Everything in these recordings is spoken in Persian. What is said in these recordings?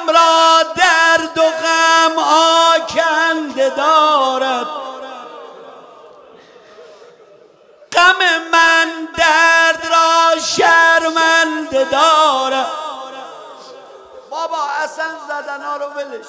را درد و غم آکنده دارد، غم من درد را شرمنده دارد. بابا اصلا زدن ها رو ولش،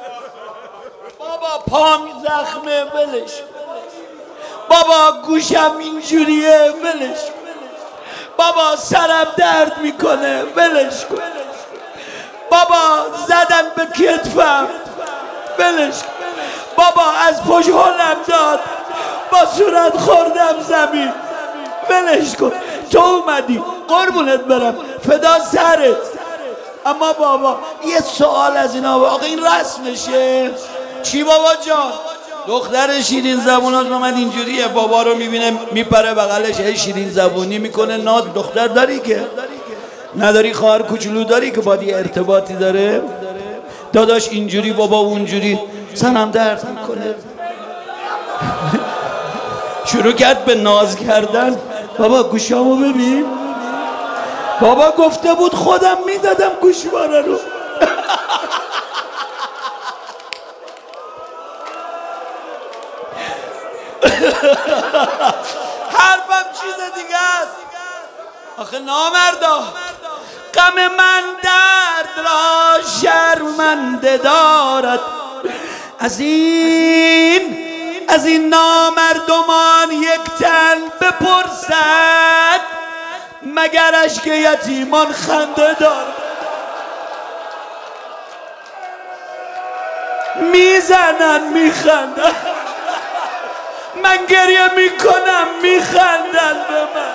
بابا پام زخمه ولش، بابا گوشم اینجوریه ولش، بابا سرم درد میکنه ولش کن، بابا زدن به کتفم ولش کن، بابا از پشت هلم داد با صورت خوردم زمین ولش کن. تو اومدی قربونت برم فدا سرت. اما بابا یه سوال از اینا، آقا این رسمشه چی بابا جان؟ دختر شیرین زبونات اومد اینجوریه، بابا رو میبینه میپره بغلش هی شیرین زبونی میکنه. ناز دختر داری که نداری؟ خواهر کوچولو داری که با یه ارتباطی داره؟ داداش اینجوری بابا اونجوری، سنم درد میکنه. شروع کرد به ناز کردن. بابا گوشامو ببین، بابا گفته بود خودم میدادم گوشواره رو. حرفم چیز دیگه است آخه نامردا. غم من درد را شرمنده دارد، از این نامردمان یک تن بپرسد، مگر اشک یتیمان خنده دارد. میزنن میخندن، من گریه میکنم میخندن به من.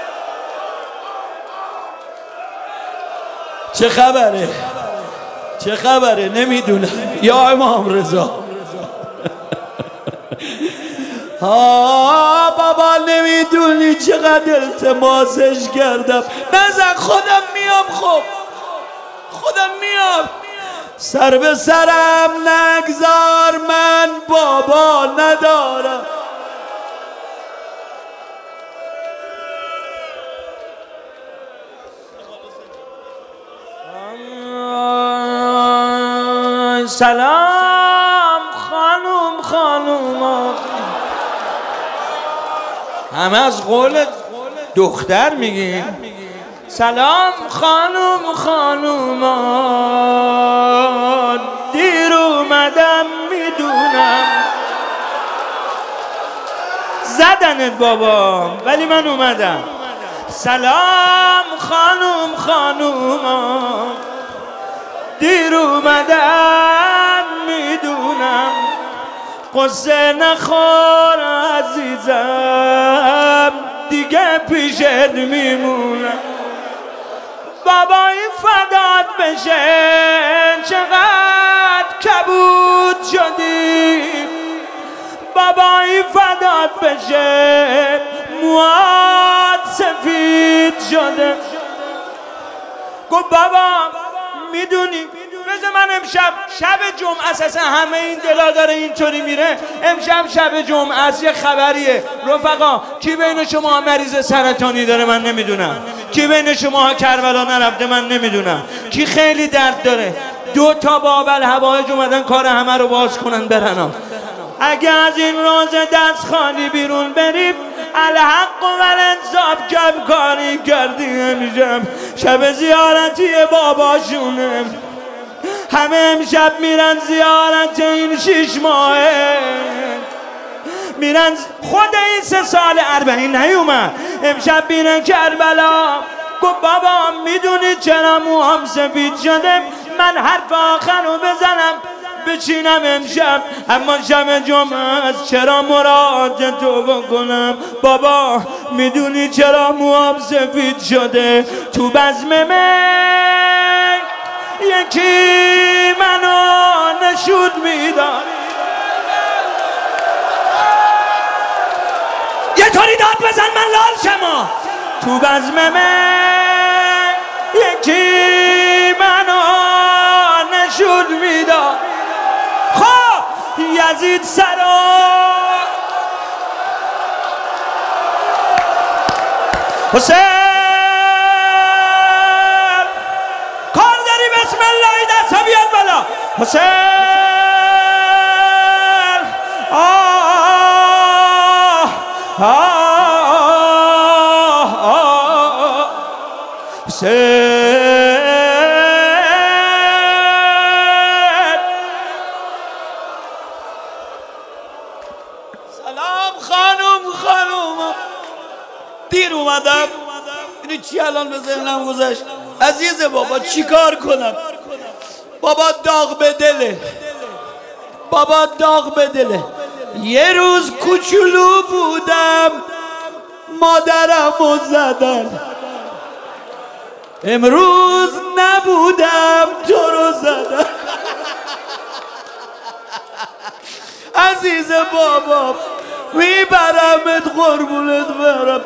چه خبره؟ چه خبره؟ نمیدونم یا امام رضا. بابا نمیدونی چقدر التماسش کردم نزن، خودم میام. خب خودم میام. سر به سرم نگذار من بابا ندارم. سلام خانوم همه از قول دختر میگی. سلام خانومان، دیر اومدم میدونم. زدنت بابا ولی من اومدم. سلام خانومان، دیر اومدم میدونم. قصه نخور عزیزم، دیگه پیشت میمونم. بابایی فدات بشه، چقدر کبود شدی. بابایی فدات بشه، موات سفید شده. گفت بابا میدونی بذار من امشب شب جمعه است، همه این دلا داره اینطوری میره. امشب شب جمعه است، یه خبریه رفقا. کی بین شما مریض سرطانی داره؟ من نمیدونم. کی بین شما کربلا نرفته؟ من نمیدونم. کی خیلی درد داره؟ 2 تا بابل هوایج اومدن کار همه رو باز کنن برن. اگه از این روز دست خالی بیرون بریم، الحق و الانصاف کم کاری کردی. امشب شب زیارتی باباشونه، همه امشب میرن زیارت این 6 ماهه، میرن. خود این 3 سال 40 نیومد، امشب میرن کربلا. گفت بابا میدونی چرا موهام سفید شده؟ من حرف آخر رو بزنم بچینم امشب، اما شب جمعه است. چرا مراد تو بکنم؟ بابا میدونی چرا موهام سفید شده؟ تو بزم من یکی منو نشود میداد. یه طوری داد بزن من لال شما. تو بزم من یکی منو نشود میداد. خب یزید سرا حسین کار داری؟ بسم الله دست بیاد حسین سلام خانم دیر اومدم. اینو چی الان به ذهنم گذشت؟ عزیز بابا چی کار کنم؟ بابا داغ به دله. یه روز کوچولو بودم مادرمو زدن، امروز نبودم تو رو زدن. عزیز بابا میبرمت قربونت برم.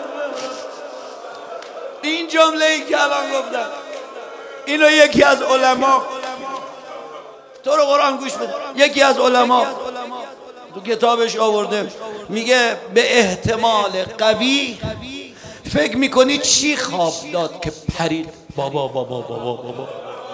این جمله ای که الان گفتم اینو یکی از علما، تو رو قرآن گوش بده، یکی از علما تو کتابش آورده، میگه به احتمال قوی فکر میکنی چی خواب داد که پرید؟ بابا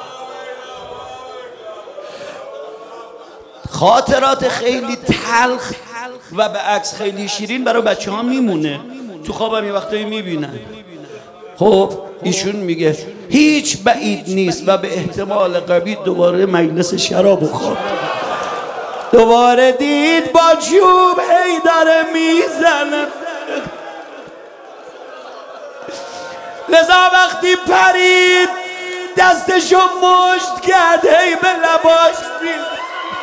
خاطرات خیلی تلخ و به عکس خیلی شیرین برای بچه ها میمونه، تو خوابم یه وقتایی میبینن. خب ایشون میگه هیچ بعید نیست و به احتمال قوی دوباره مجلس شراب و خواب، دوباره دید با چوب هی داره میزنه. لذا وقتی پرید دستشو مشت کرد هی به لباش ریخت.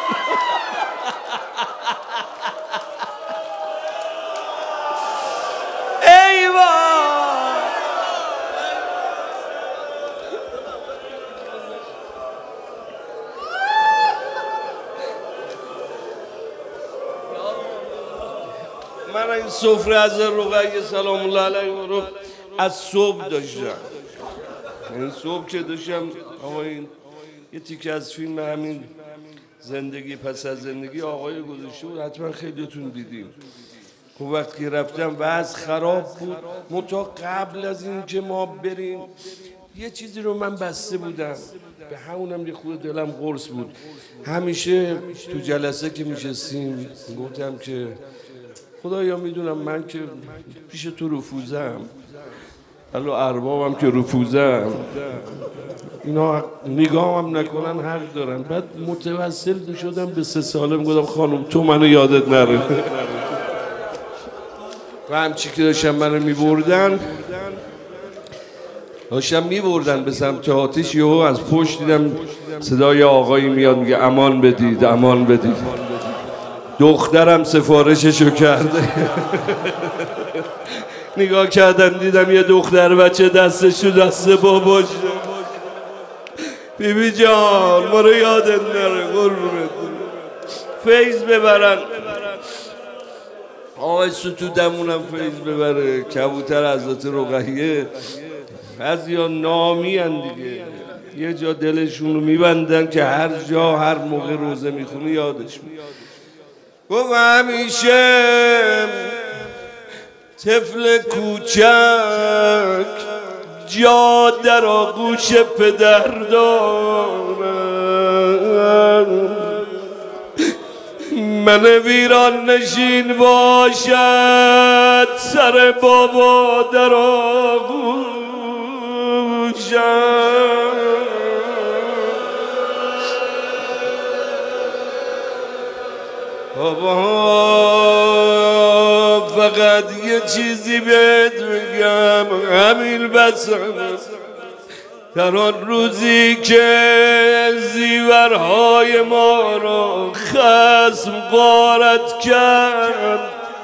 من این سفره از رقیه سلام الله علیه رو از صبح داشتم. این صبح که داشتم این یه تیکه از فیلم همین زندگی پس از زندگی آقای گذاشته بود، حتما خیلیتون دیدیم. خب وقتی رفتم وضع خراب بود، منتها قبل از این که ما بریم یه چیزی رو من بسته بودم، به همونم یه خود دلم قرص بود. همیشه تو جلسه که میشستیم گفتم که خدایا میدونم من که پیش تو رفوزم، حالا اربابم که رفوزم، اینا نگاهم نکنن حق دارن. بعد متوسل شدم به 3 ساله، میگفتم خانم تو منو یادت نره. و همچی که داشتم منو میبردن به سمت آتیش، یهو از پشت دیدم صدای آقایی میاد میگه امان بدید امان بدید. دخترم سفارششو کرده. نگاه کردم دیدم یه دختر بچه دستش تو دست باباش. بیبی جان ما رو یادت نره قربونت، فیض ببرن آقای ستودمونم فیض ببره. کبوتر حضرت رقیه از یا نامی هن دیگه، یه جا دلشون رو میبندن که هر جا هر موقع روزه میخونی یادش گفت همیشه طفل کوچک جا در آغوش پدر دارم، من ویران نشین باشد سر بابا در آغوشم. بابا فقط یه چیزی بهت بگم، همین بس در آن روزی که زیورهای ما را خصم غارت کرد،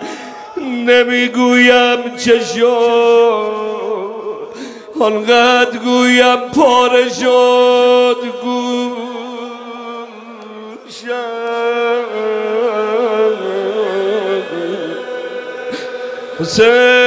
نمیگویم چه شد آنقدر گویم پاره شد گوشم. حسین